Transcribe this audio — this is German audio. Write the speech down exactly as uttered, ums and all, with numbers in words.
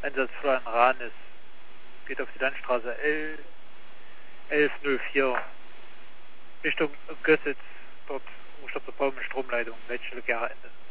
Einsatz Florian Rahnes. Geht auf die Landstraße L elf null vier Richtung Gössitz. Dort umgestoppte Baum mit Stromleitung. Leitstelle Gera Ende.